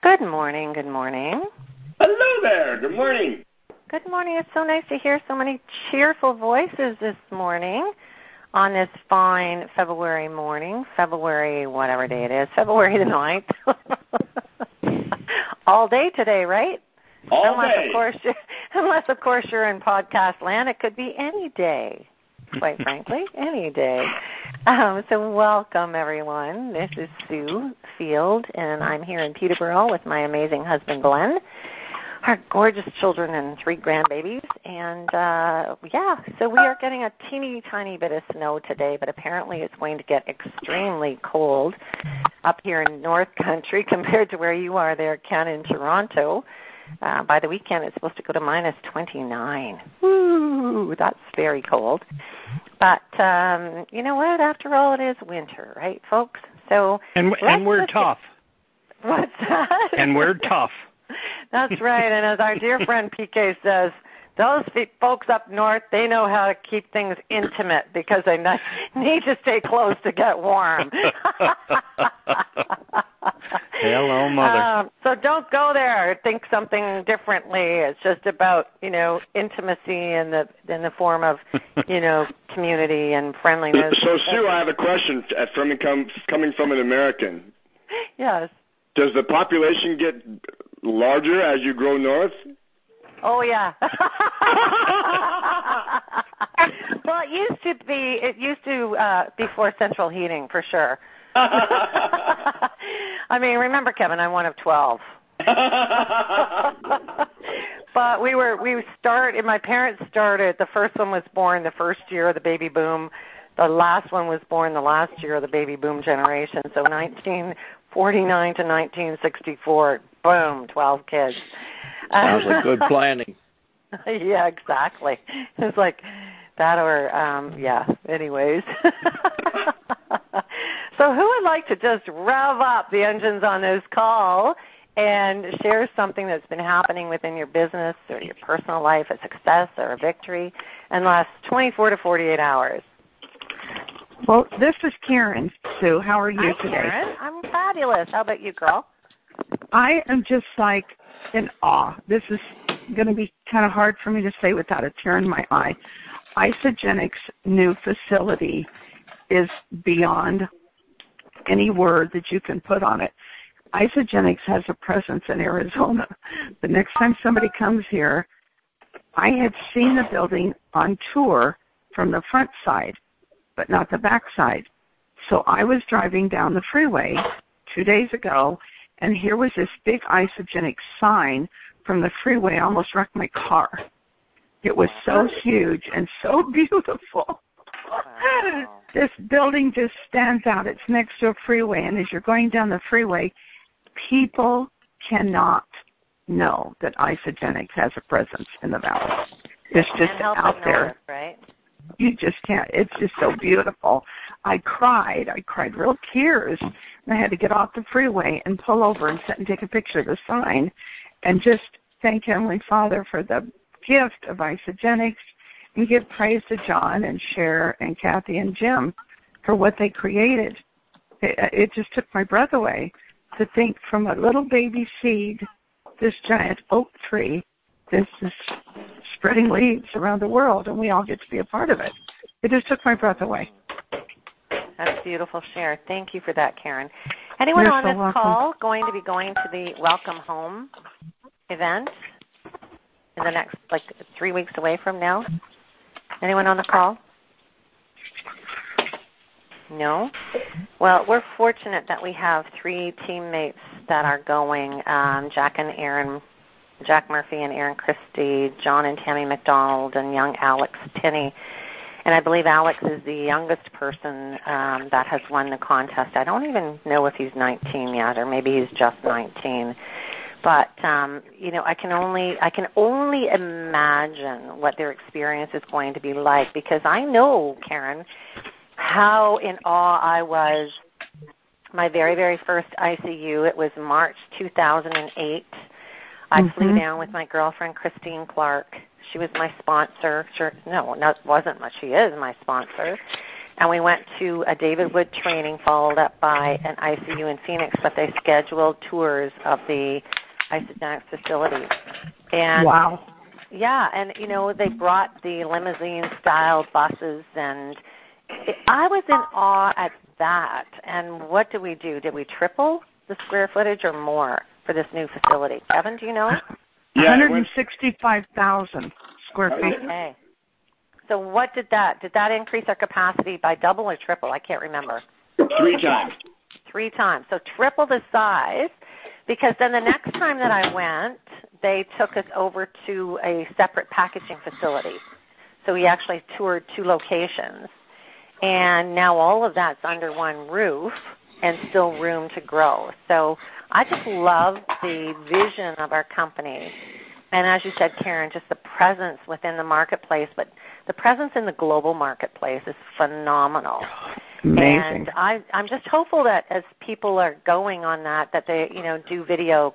Good morning, good morning. Hello there, good morning. Good morning. It's so nice to hear so many cheerful voices this morning on this fine February morning, February whatever day it is, February the 9th. All day today, right? All day. Unless, of course, you're in podcast land. It could be any day, quite frankly, any day. So welcome, everyone. This is Sue Field, and I'm here in Peterborough with my amazing husband, Glenn, our gorgeous children and 3 grandbabies. And, so we are getting a teeny tiny bit of snow today, but apparently it's going to get extremely cold up here in North Country compared to where you are there, Ken, in Toronto. By the weekend, it's supposed to go to minus 29. Woo, that's very cold. But you know what? After all, it is winter, right, folks? So and we're tough. What's that? And we're tough. That's right. And as our dear friend PK says, those folks up north, they know how to keep things intimate because they need to stay close to get warm. Hello, Mother. So don't go there. Think something differently. It's just about, intimacy in the form of, community and friendliness. So, Sue, I have a question coming from an American. Yes. Does the population get larger as you grow north? Oh, yeah. Well, it used to be before central heating, for sure. I mean, remember, Kevin, I'm one of 12. But my parents started, the first one was born the first year of the baby boom. The last one was born the last year of the baby boom generation. So 1949 to 1964, boom, 12 kids. Sounds like good planning. Yeah, exactly. It's like that or, anyways. So who would like to just rev up the engines on this call and share something that's been happening within your business or your personal life, a success or a victory, in the last 24 to 48 hours? Well, this is Karen, Sue. How are you Hi, today? Karen. I'm fabulous. How about you, girl? I am just in awe. This is going to be kind of hard for me to say without a tear in my eye. Isagenix' new facility is beyond any word that you can put on it. Isagenix has a presence in Arizona. The next time somebody comes here, I had seen the building on tour from the front side, but not the back side. So I was driving down the freeway 2 days ago, and here was this big Isagenix sign from the freeway. I almost wrecked my car. It was so huge and so beautiful. Wow. This building just stands out. It's next to a freeway, and as you're going down the freeway, people cannot know that Isagenix has a presence in the valley. It's just out there. North, right? You just can't. It's just so beautiful. I cried real tears. And I had to get off the freeway and pull over and sit and take a picture of the sign and just thank Heavenly Father for the gift of Isagenix and give praise to John and Cher and Kathy and Jim for what they created. It just took my breath away to think from a little baby seed, this giant oak tree, this is spreading leaves around the world, and we all get to be a part of it. It just took my breath away. That's beautiful, Cher. Thank you for that, Karen. Anyone on this call going to be going to the Welcome Home event in the next, 3 weeks away from now? Anyone on the call? No? Well, we're fortunate that we have 3 teammates that are going, Jack Murphy and Aaron Christie, John and Tammy McDonald, and young Alex Tinney. And I believe Alex is the youngest person that has won the contest. I don't even know if he's 19 yet, or maybe he's just 19. But I can only imagine what their experience is going to be like, because I know, Karen, how in awe I was. My very, very first ICU, it was March 2008. I flew down with my girlfriend, Christine Clark. She was my sponsor. She is my sponsor. and we went to a David Wood training followed up by an ICU in Phoenix, but they scheduled tours of the Isagenix facility. And wow. Yeah, and, they brought the limousine-style buses, and I was in awe at that. And what did we do? Did we triple the square footage or more for this new facility? Kevin, do you know? Yeah, 165,000 square feet. Okay. So what did that increase our capacity by double or triple? I can't remember. 3 times. 3 times. So triple the size, because then the next time that I went, they took us over to a separate packaging facility. So we actually toured 2 locations. And now all of that's under one roof and still room to grow. So I just love the vision of our company. And as you said, Karen, just the presence within the marketplace, but the presence in the global marketplace is phenomenal. Amazing. And I'm just hopeful that as people are going on that they, do video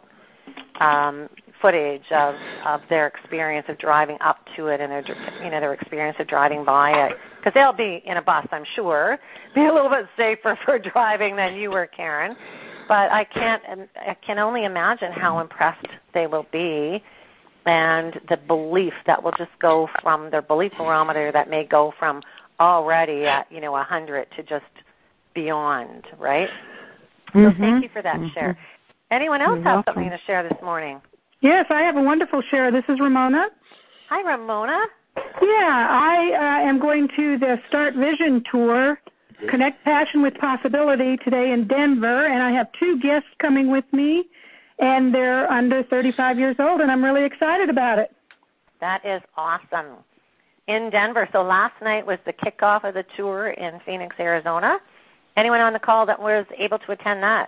footage of their experience of driving up to it and their experience of driving by it. Because they'll be in a bus, I'm sure, be a little bit safer for driving than you were, Karen. But I can only imagine how impressed they will be, and the belief that will just go from their belief barometer that may go from already at 100 to just beyond, right? So thank you for that share. Anyone else have something to share this morning? Yes, I have a wonderful share. This is Ramona. Hi, Ramona. Yeah, I am going to the Start Vision Tour, Connect Passion with Possibility, today in Denver, and I have 2 guests coming with me, and they're under 35 years old, and I'm really excited about it. That is awesome. In Denver. So last night was the kickoff of the tour in Phoenix, Arizona. Anyone on the call that was able to attend that?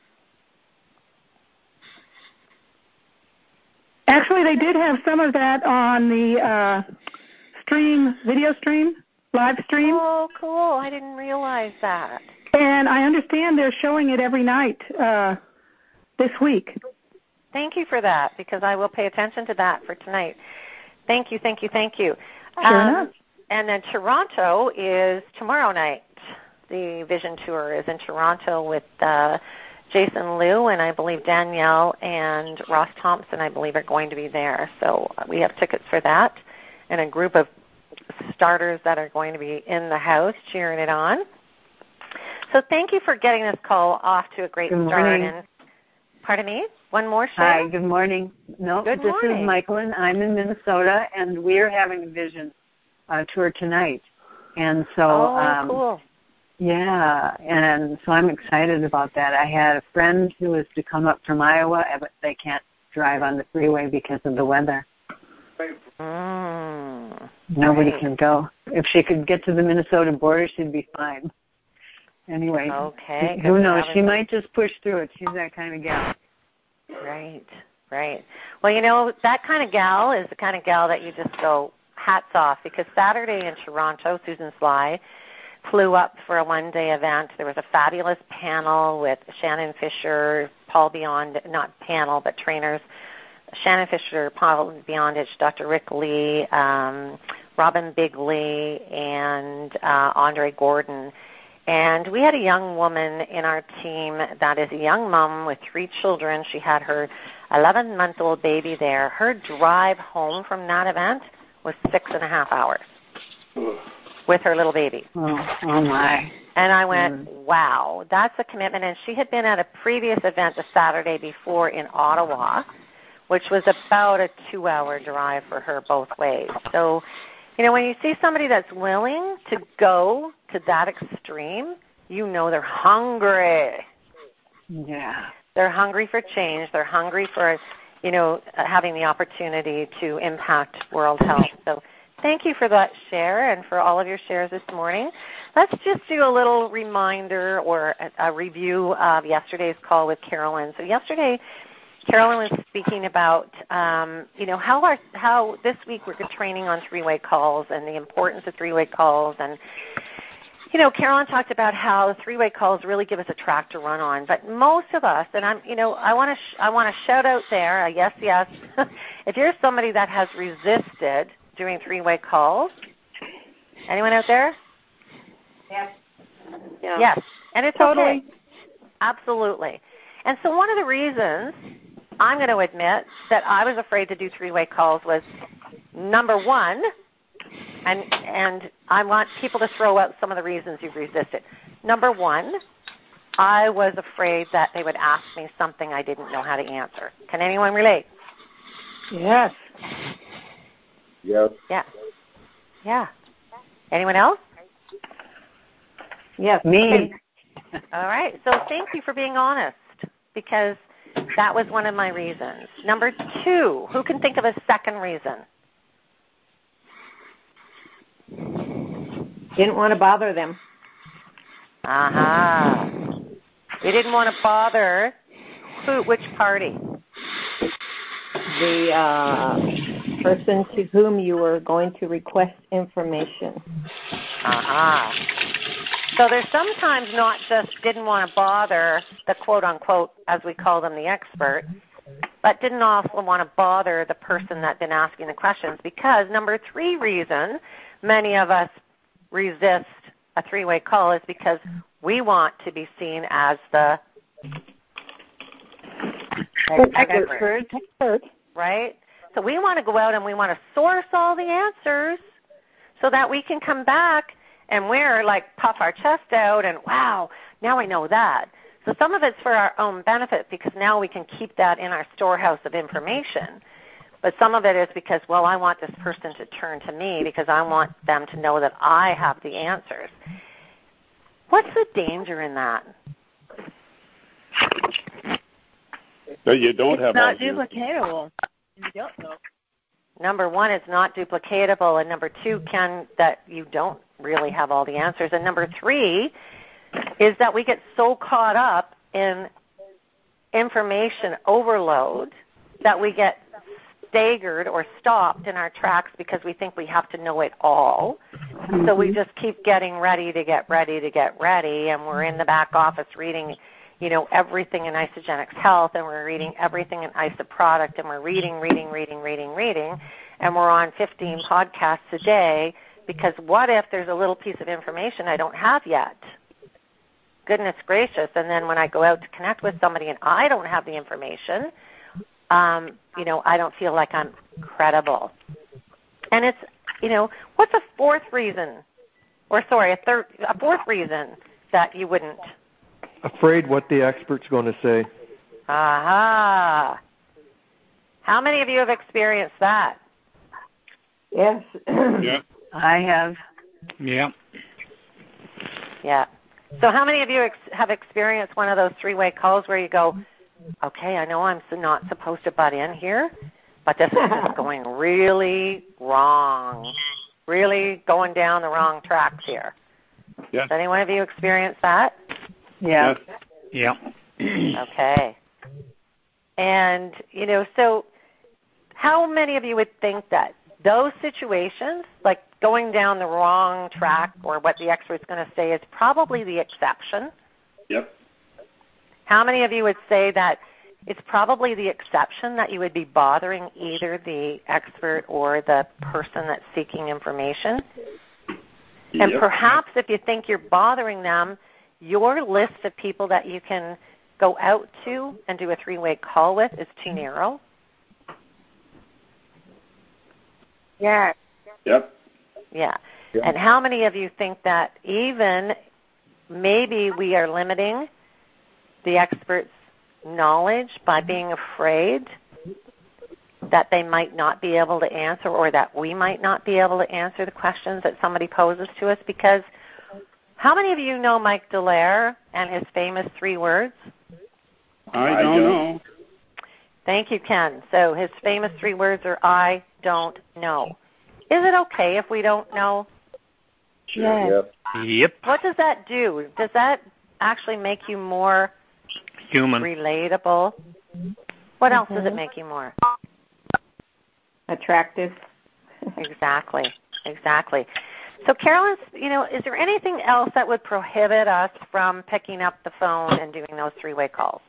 Actually, they did have some of that on the video stream, live stream. Oh, cool. I didn't realize that. And I understand they're showing it every night this week. Thank you for that, because I will pay attention to that for tonight. Thank you, thank you, thank you. Sure enough. And then Toronto is tomorrow night. The Vision Tour is in Toronto with Jason Liu, and I believe Danielle and Ross Thompson, I believe, are going to be there. So we have tickets for that and a group of starters that are going to be in the house cheering it on. So thank you for getting this call off to a great start. And, pardon me? One more share? Hi, good morning. No, good this morning. is Michael, and I'm in Minnesota, and we're having a Vision tour tonight. And so, cool. Yeah, and so I'm excited about that. I had a friend who was to come up from Iowa, but they can't drive on the freeway because of the weather. Nobody can go. If she could get to the Minnesota border, she'd be fine. Anyway, okay. Who knows? She might just push through it. She's that kind of gal. Right. Well, that kind of gal is the kind of gal that you just go hats off, because Saturday in Toronto, Susan Sly flew up for a one-day event. There was a fabulous panel with Shannon Fisher, Paul Beyondich, not panel, but trainers, Shannon Fisher, Paul Beyondich, Dr. Rick Lee, Robin Bigley, and Andre Gordon. And we had a young woman in our team that is a young mom with 3 children. She had her 11-month-old baby there. Her drive home from that event was 6.5 hours with her little baby. Oh my. And I went, wow, that's a commitment. And she had been at a previous event the Saturday before in Ottawa, which was about a 2-hour drive for her both ways. So, when you see somebody that's willing to go to that extreme, they're hungry. Yeah. They're hungry for change. They're hungry for, having the opportunity to impact world health. So thank you for that share and for all of your shares this morning. Let's just do a little reminder or a review of yesterday's call with Carolyn. So yesterday, Carolyn was speaking about, how this week we're training on 3-way calls and the importance of 3-way calls. And, Carolyn talked about how 3-way calls really give us a track to run on. But most of us, and I want to shout out there, yes, if you're somebody that has resisted doing 3-way calls, anyone out there? Yeah. Yes, and it's Totally. okay. Absolutely. And so one of the reasons I'm going to admit that I was afraid to do three-way calls was, number one, and I want people to throw out some of the reasons you've resisted. Number one, I was afraid that they would ask me something I didn't know how to answer. Can anyone relate? Yes. Yes. Yeah. Yeah. Anyone else? Yes, me. All right. So thank you for being honest, because that was one of my reasons. Number two, who can think of a second reason? Didn't want to bother them. Aha. You didn't want to bother which party? The person to whom you were going to request information. Aha. So there's sometimes not just didn't want to bother the quote-unquote, as we call them, the expert, but didn't also want to bother the person that's been asking the questions, because number three reason many of us resist a three-way call is because we want to be seen as the expert, right? So we want to go out and we want to source all the answers so that we can come back and we're like puff our chest out and, wow, now I know that. So some of it's for our own benefit because now we can keep that in our storehouse of information. But some of it is because, well, I want this person to turn to me because I want them to know that I have the answers. What's the danger in that? So you don't have. It's not duplicatable. You don't know. Number one, it's not duplicatable, and number two, that you don't really have all the answers. And number three is that we get so caught up in information overload that we get staggered or stopped in our tracks because we think we have to know it all. So we just keep getting ready to get ready to get ready, and we're in the back office reading, everything in Isagenix Health, and we're reading everything in IsoProduct, and we're reading, and we're on 15 podcasts a day because what if there's a little piece of information I don't have yet? Goodness gracious. And then when I go out to connect with somebody and I don't have the information, I don't feel like I'm credible. And it's, what's a fourth reason that you wouldn't? Afraid what the expert's going to say. Aha. How many of you have experienced that? Yes. Yeah. I have. Yeah. Yeah. So how many of you have experienced one of those three-way calls where you go, okay, I know I'm not supposed to butt in here, but this is just going really wrong, really going down the wrong tracks here. Yes. Has any one of you experienced that? Yeah. Yeah. Okay. And, so how many of you would think that those situations, like going down the wrong track or what the expert's going to say, is probably the exception? Yep. How many of you would say that it's probably the exception that you would be bothering either the expert or the person that's seeking information? And perhaps if you think you're bothering them, your list of people that you can go out to and do a three-way call with is too narrow? Yeah. Yep. Yeah. And how many of you think that even maybe we are limiting the expert's knowledge by being afraid that they might not be able to answer or that we might not be able to answer the questions that somebody poses to us? Because how many of you know Mike Dallaire and his famous 3 words? I don't know. Thank you, Ken. So his famous 3 words are, I don't know. Is it okay if we don't know? Sure. Yep. What does that do? Does that actually make you more Human. relatable? What else does it make you more? Attractive. Exactly. So, Carolyn, is there anything else that would prohibit us from picking up the phone and doing those three-way calls?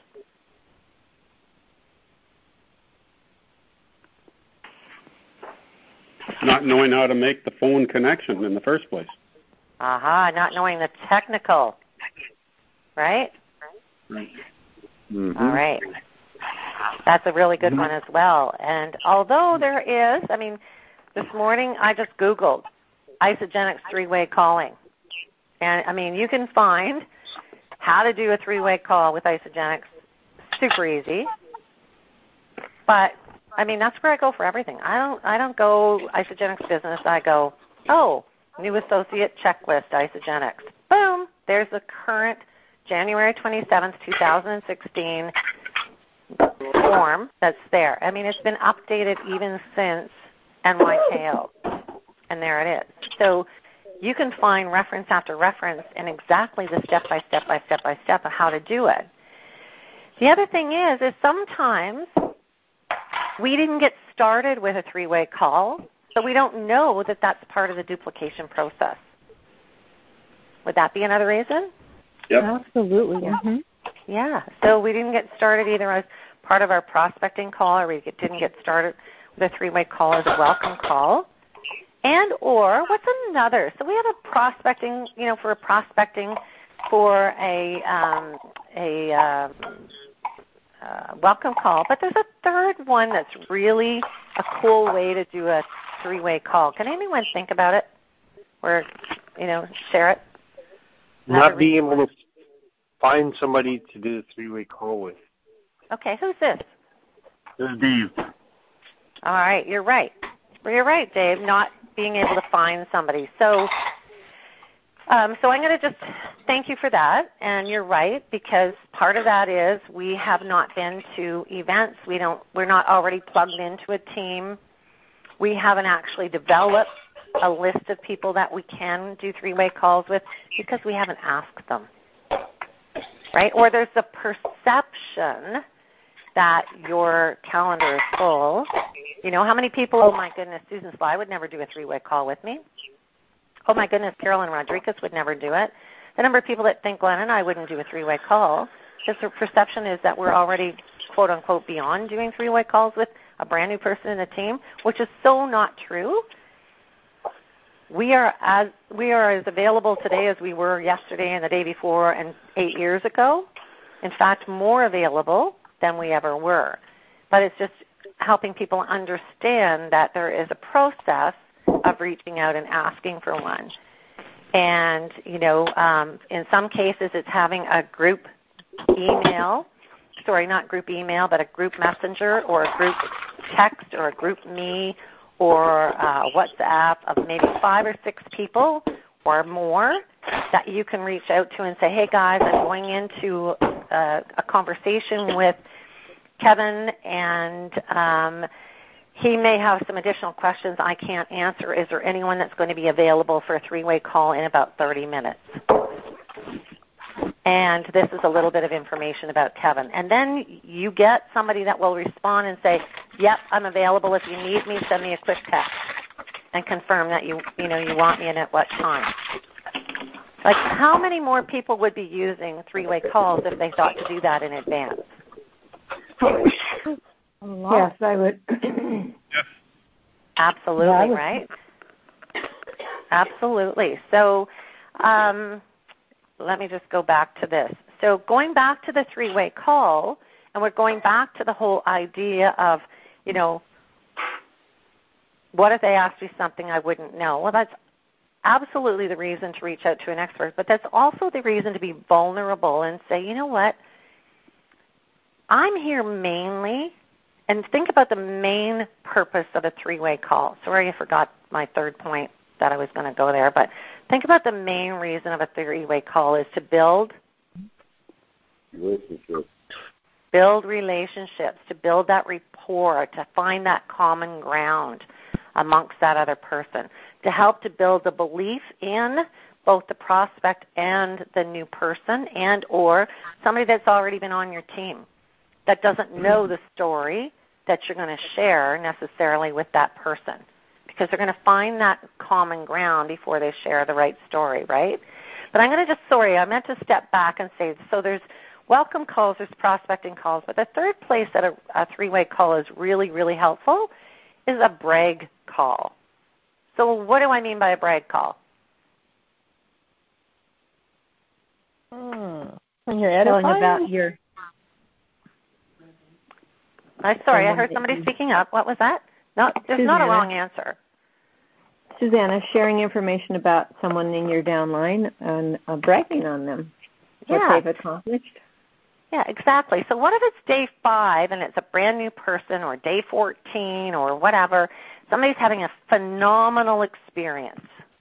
Not knowing how to make the phone connection in the first place. not knowing the technical, right? Mm-hmm. All right. That's a really good one as well. And although there is, this morning I just Googled Isagenix three-way calling. And, you can find how to do a three-way call with Isagenix. Super easy. But, that's where I go for everything. I don't go Isagenix business. I go, new associate checklist, Isagenix. Boom. There's the current January 27th, 2016 form that's there. It's been updated even since NYKO. And there it is. So you can find reference after reference and exactly the step-by-step of how to do it. The other thing is sometimes we didn't get started with a three-way call, so we don't know that that's part of the duplication process. Would that be another reason? Yep. Absolutely. Mm-hmm. Yeah. So we didn't get started either as part of our prospecting call, or we didn't get started with a three-way call as a welcome call. And or what's another? So we have a prospecting, for prospecting for a welcome call. But there's a third one that's really a cool way to do a three-way call. Can anyone think about it or, share it? Not being able to find somebody to do the three-way call with. Okay, who's this? This is Dave. All right, you're right. You're right, Dave, not being able to find somebody. So I'm going to just thank you for that, and you're right, because part of that is we have not been to events. We're not already plugged into a team. We haven't actually developed a list of people that we can do three-way calls with because we haven't asked them, right? Or there's the perception that your calendar is full. How many people, oh my goodness, Susan Sly would never do a three-way call with me. Oh my goodness, Carolyn Rodriguez would never do it. The number of people that think Glenn and I wouldn't do a three-way call, because the perception is that we're already, quote unquote, beyond doing three-way calls with a brand new person in the team, which is so not true. We are as available today as we were yesterday and the day before and 8 years ago. In fact, more available than we ever were. But it's just helping people understand that there is a process of reaching out and asking for one. And, in some cases it's having a group email, not group email, but a group messenger or a group text or a group me or WhatsApp of maybe 5 or 6 people or more that you can reach out to and say, hey guys, I'm going into a conversation with Kevin, and he may have some additional questions I can't answer. Is there anyone that's going to be available for a three-way call in about 30 minutes? And this is a little bit of information about Kevin. And then you get somebody that will respond and say, yep, I'm available. If you need me, send me a quick text and confirm that you want me and at what time. Like, how many more people would be using three-way calls if they thought to do that in advance? Yes, I would. Absolutely, yeah, right? Absolutely. So let me just go back to this. So going back to the three-way call, and we're going back to the whole idea of, what if they asked me something I wouldn't know? Well, that's absolutely the reason to reach out to an expert, but that's also the reason to be vulnerable and say, you know what, I'm here mainly, and think about the main purpose of a three-way call. Sorry, I forgot my third point that I was going to go there, but think about the main reason of a three-way call is to build relationships. Build relationships, to build that rapport, to find that common ground amongst that other person, to help to build the belief in both the prospect and the new person, and or somebody that's already been on your team that doesn't know the story that you're going to share necessarily with that person, because they're going to find that common ground before they share the right story, right? But I'm going to I meant to step back and say, so there's welcome calls, there's prospecting calls, but the third place that a three-way call is really, really helpful is a brag call. So what do I mean by a brag call? When you're edifying about your. I'm sorry, I heard somebody speaking up. What was that? No, there's Susanna. not a wrong answer. Susanna, sharing information about someone in your downline and bragging on them, what they've accomplished. Yeah, exactly. So what if it's day 5 and it's a brand new person, or day 14 or whatever, somebody's having a phenomenal experience.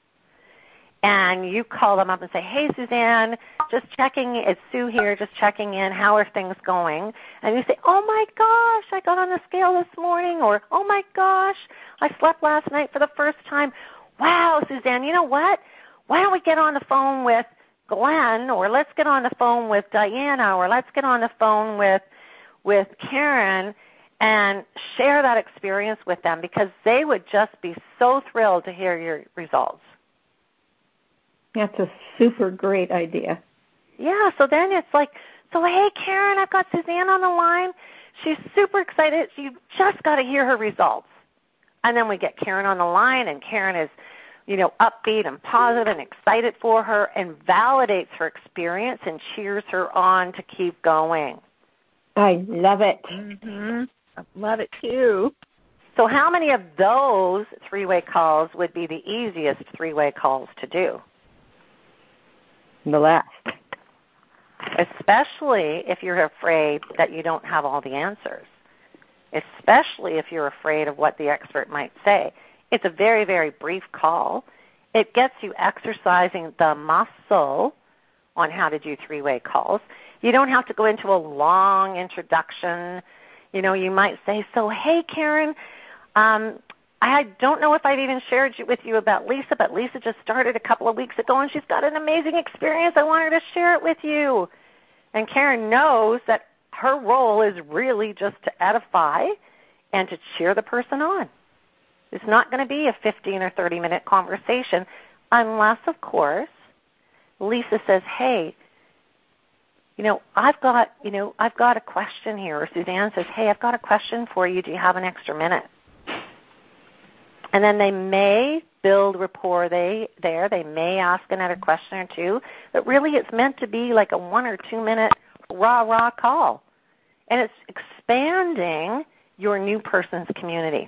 And you call them up and say, hey, Suzanne, just checking, it's Sue here, just checking in, how are things going? And you say, oh, my gosh, I got on the scale this morning, or oh, my gosh, I slept last night for the first time. Wow, Suzanne, you know what? Why don't we get on the phone with Glenn, or let's get on the phone with Diana, or let's get on the phone with Karen and share that experience with them, because they would just be so thrilled to hear your results. That's a super great idea. Yeah, so then it's like, so hey, Karen, I've got Suzanne on the line. She's super excited. You've just got to hear her results. And then we get Karen on the line, and Karen is, upbeat and positive and excited for her, and validates her experience and cheers her on to keep going. I love it. Mm-hmm. I love it too. So how many of those 3-way calls would be the easiest 3-way calls to do? The last. Especially if you're afraid that you don't have all the answers. Especially if you're afraid of what the expert might say. It's a very, very brief call. It gets you exercising the muscle on how to do 3-way calls. You don't have to go into a long introduction. You might say, so, hey, Karen, I don't know if I've even shared with you about Lisa, but Lisa just started a couple of weeks ago, and she's got an amazing experience. I want her to share it with you. And Karen knows that her role is really just to edify and to cheer the person on. It's not going to be a 15 or 30-minute conversation unless, of course, Lisa says, hey, I've got a question here. Or Suzanne says, hey, I've got a question for you. Do you have an extra minute? And then they may build rapport there. They may ask another question or two. But really it's meant to be like a 1 or 2 minute rah-rah call. And it's expanding your new person's community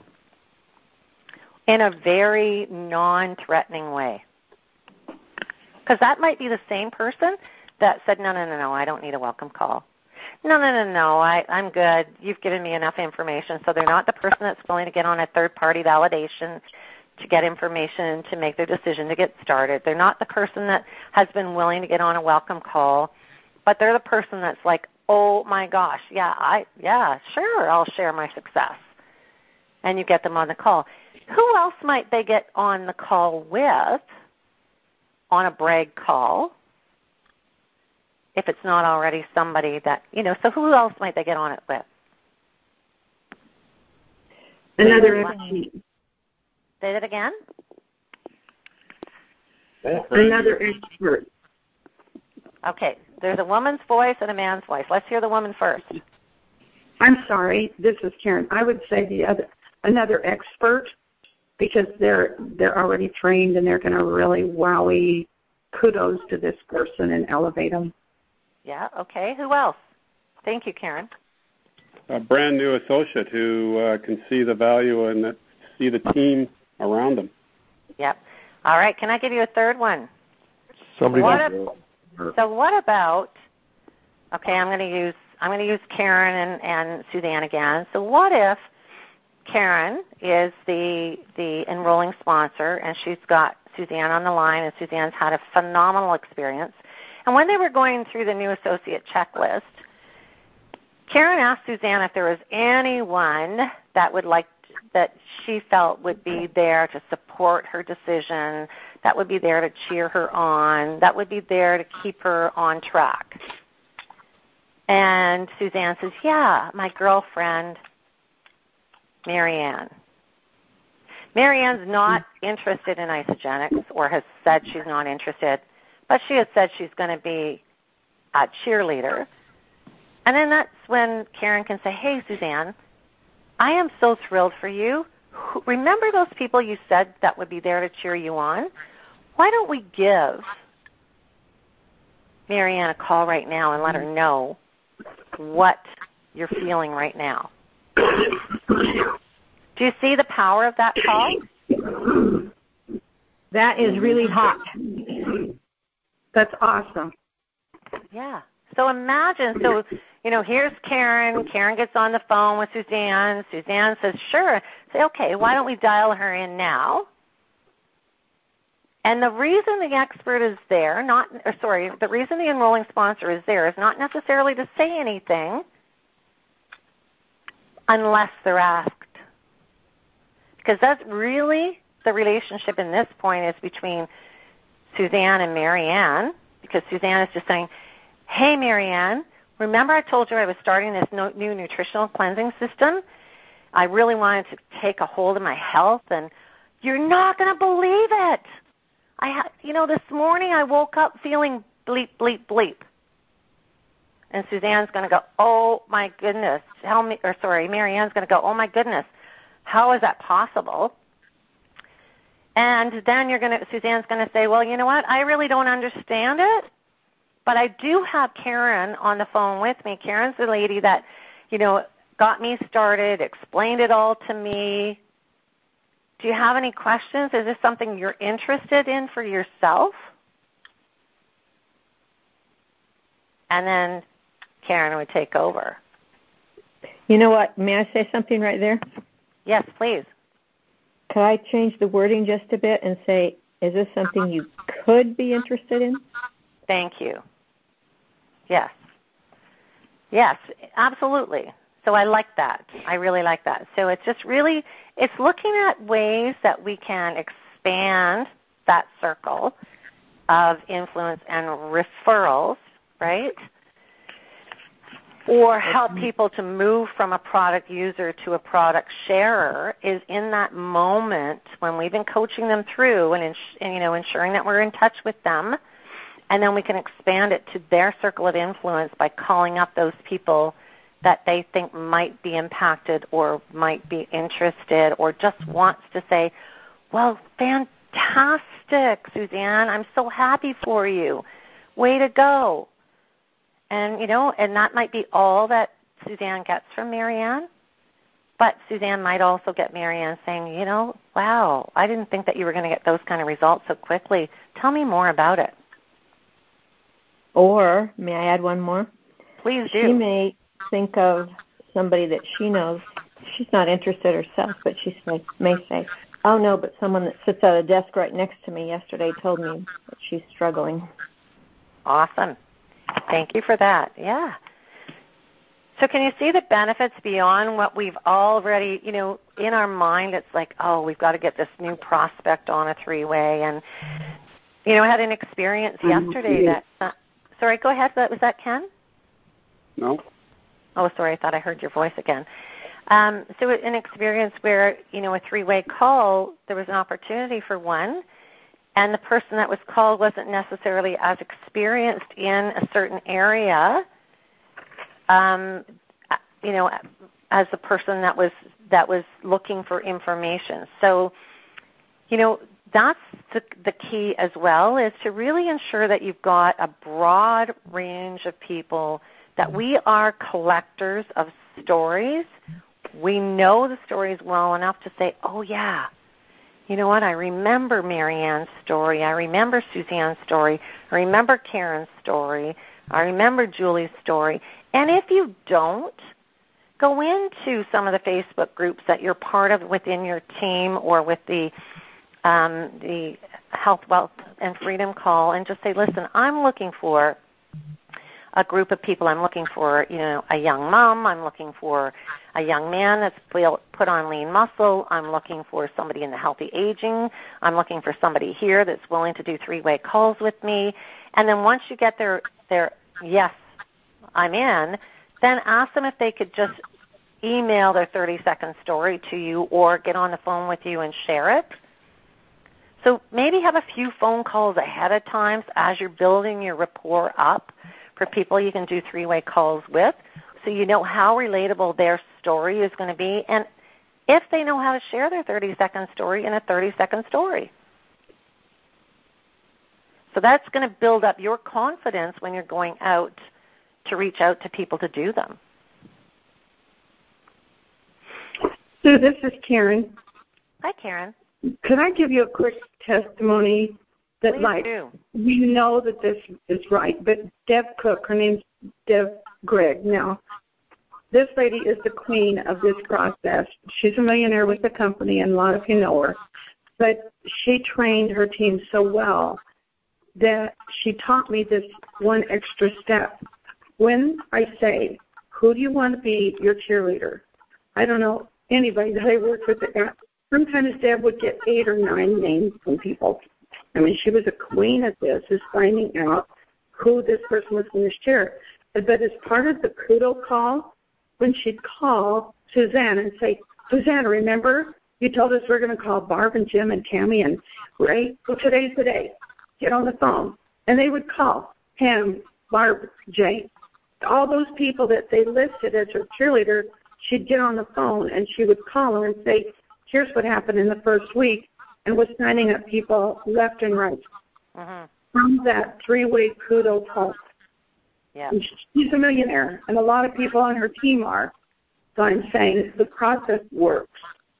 in a very non-threatening way. Because that might be the same person that said, no, I don't need a welcome call. No, I'm good. You've given me enough information. So they're not the person that's willing to get on a third-party validation to get information to make their decision to get started. They're not the person that has been willing to get on a welcome call, but they're the person that's like, oh, my gosh, sure, I'll share my success. And you get them on the call. Who else might they get on the call with on a brag call? If it's not already somebody that, so who else might they get on it with? Another expert. Say that again? Another expert. Okay, there's a woman's voice and a man's voice. Let's hear the woman first. I'm sorry, this is Karen. I would say another expert, because they're already trained and they're going to really wowie kudos to this person and elevate them. Yeah, okay. Who else? Thank you, Karen. A brand new associate who can see the value and see the team around them. Yep. All right. Can I give you a third one? So what about? Okay, I'm going to use Karen and Suzanne again. So what if Karen is the enrolling sponsor, and she's got Suzanne on the line, and Suzanne's had a phenomenal experience. And when they were going through the new associate checklist, Karen asked Suzanne if there was anyone that she felt would be there to support her decision, that would be there to cheer her on, that would be there to keep her on track. And Suzanne says, yeah, my girlfriend, Marianne. Marianne's not interested in Isagenix, or has said she's not interested, but she has said she's going to be a cheerleader. And then that's when Karen can say, hey, Suzanne, I am so thrilled for you. Remember those people you said that would be there to cheer you on? Why don't we give Marianne a call right now and let her know what you're feeling right now. Do you see the power of that call? That is really hot. That's awesome. Yeah. So imagine, here's Karen. Karen gets on the phone with Suzanne. Suzanne says, sure. Say, okay, why don't we dial her in now? And the reason the expert is there, the reason the enrolling sponsor is there is not necessarily to say anything unless they're asked. Because that's really the relationship in this point is between Suzanne and Marianne, because Suzanne is just saying, hey, Marianne, remember I told you I was starting this new nutritional cleansing system? I really wanted to take a hold of my health, and you're not going to believe it. This morning I woke up feeling bleep, bleep, bleep. And Suzanne's going to go, oh, my goodness. Marianne's going to go, oh, my goodness. How is that possible? And then Suzanne's going to say, well, you know what? I really don't understand it, but I do have Karen on the phone with me. Karen's the lady that, got me started, explained it all to me. Do you have any questions? Is this something you're interested in for yourself? And then Karen would take over. You know what? May I say something right there? Yes, please. Could I change the wording just a bit and say, is this something you could be interested in? Thank you. Yes. Yes, absolutely. So I like that. I really like that. So it's just really, it's looking at ways that we can expand that circle of influence and referrals, right? Or help people to move from a product user to a product sharer is in that moment when we've been coaching them through and ensuring that we're in touch with them, and then we can expand it to their circle of influence by calling up those people that they think might be impacted or might be interested or just wants to say, well, fantastic, Suzanne. I'm so happy for you. Way to go. And, and that might be all that Suzanne gets from Marianne. But Suzanne might also get Marianne saying, wow, I didn't think that you were going to get those kind of results so quickly. Tell me more about it. Or, may I add one more? Please do. She may think of somebody that she knows. She's not interested herself, but she may say, oh, no, but someone that sits at a desk right next to me yesterday told me that she's struggling. Awesome. Thank you for that. Yeah. So can you see the benefits beyond what we've already, in our mind it's like, oh, we've got to get this new prospect on a three-way. And, I had an experience yesterday that, sorry, go ahead. Was that Ken? No. Oh, sorry, I thought I heard your voice again. So an experience where, a three-way call, there was an opportunity for one, and the person that was called wasn't necessarily as experienced in a certain area, as the person that was looking for information. So, that's the key as well, is to really ensure that you've got a broad range of people, that we are collectors of stories. We know the stories well enough to say, oh, yeah, you know what, I remember Marianne's story. I remember Suzanne's story. I remember Karen's story. I remember Julie's story. And if you don't, go into some of the Facebook groups that you're part of within your team or with the Health, Wealth, and Freedom call and just say, listen, I'm looking for a group of people. I'm looking for, a young mom. I'm looking for a young man that's put on lean muscle. I'm looking for somebody in the healthy aging. I'm looking for somebody here that's willing to do three-way calls with me. And then once you get their yes, I'm in, then ask them if they could just email their 30-second story to you or get on the phone with you and share it. So maybe have a few phone calls ahead of time as you're building your rapport up for people you can do three-way calls with, so you know how relatable their story is going to be, and if they know how to share their 30-second story in a 30-second story. So that's going to build up your confidence when you're going out to reach out to people to do them. Sue, this is Karen. Hi, Karen. Could I give you a quick testimony that, Please do. you know that this is right, but Deb Cook, her name's Deb Gregg. Now, this lady is the queen of this process. She's a millionaire with the company, and a lot of you know her. But she trained her team so well that she taught me this one extra step. When I say, who do you want to be your cheerleader? I don't know anybody that I worked with. Sometimes Deb would get 8 or 9 names from people. I mean, she was a queen at this, is finding out who this person was going to share. But as part of the kudo call, when she'd call Suzanne and say, Suzanne, remember, you told us we're going to call Barb and Jim and Tammy and Ray? Well, today's the day. Get on the phone. And they would call Pam, Barb, Jay, all those people that they listed as her cheerleader. She'd get on the phone and she would call her and say, here's what happened in the first week, and was signing up people left and right. Mm-hmm. From that 3-way kudo pulse. Yeah. She's a millionaire, and a lot of people on her team are. So I'm saying the process works.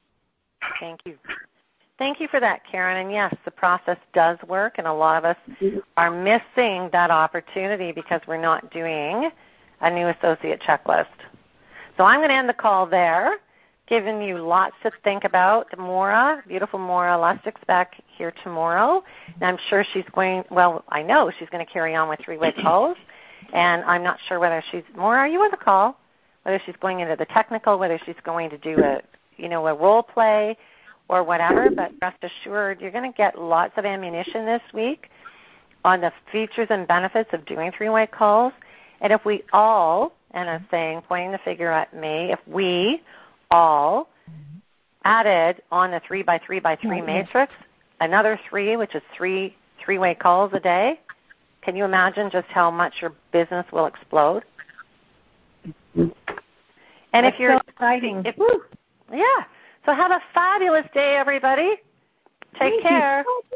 Thank you. Thank you for that, Karen. And yes, the process does work, and a lot of us are missing that opportunity because we're not doing a new associate checklist. So I'm going to end the call there, giving you lots to think about. Maura, beautiful Maura Lustig's back here tomorrow, and I'm sure she's going, well, I know she's going to carry on with 3-way calls, and I'm not sure whether she's, Maura, are you on the call? Whether she's going into the technical, whether she's going to do a role play or whatever, but rest assured you're going to get lots of ammunition this week on the features and benefits of doing 3-way calls. And if we all, and I'm saying, pointing the finger at me, if we all added on the 3x3x3 matrix another 3, which is 3-way calls a day, can you imagine just how much your business will explode? And That's if you're so exciting. Yeah. So have a fabulous day, everybody. Take care.